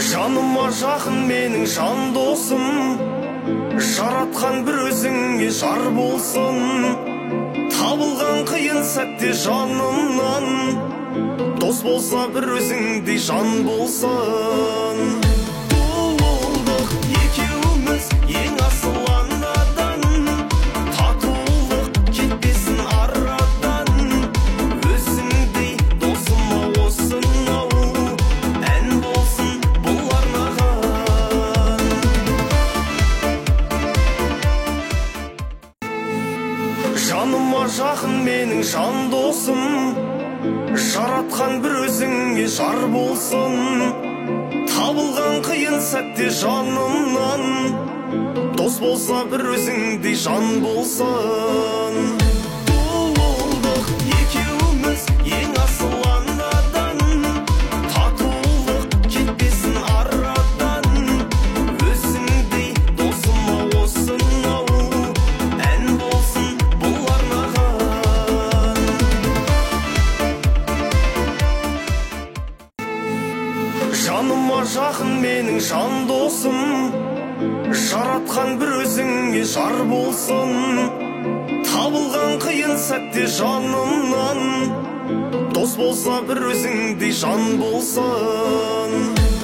Жаныма жақын менің жан досым, жаратқан бір өзіңе жар болсын. Табылған қиын сәтте жанымнан, дос болса бір өзіңдей жан болсын. Болдық екеуміз ең асыл анадан, татулық кетпесін арадан. Өзіңдей досыма осынау ән болсын бұл арнаған. Жаныма жақын менің жан досым, жаратқан бір өзіңе жар болсын. Табылған қиын сәтте жанымнан, дос болса бір өзіңдей жан болсын. Болдық екеуміз ең асыл анадан, татулық кетпесін арадан. Өзіңдей досыма осынау ән болсын бұл арнаған. Жаныма жақын менің жан досым, жаратқан бір өзіңе жар болсын. Табылған қиын сәтте жанымнан, дос болса бір өзіңдей жан болсын.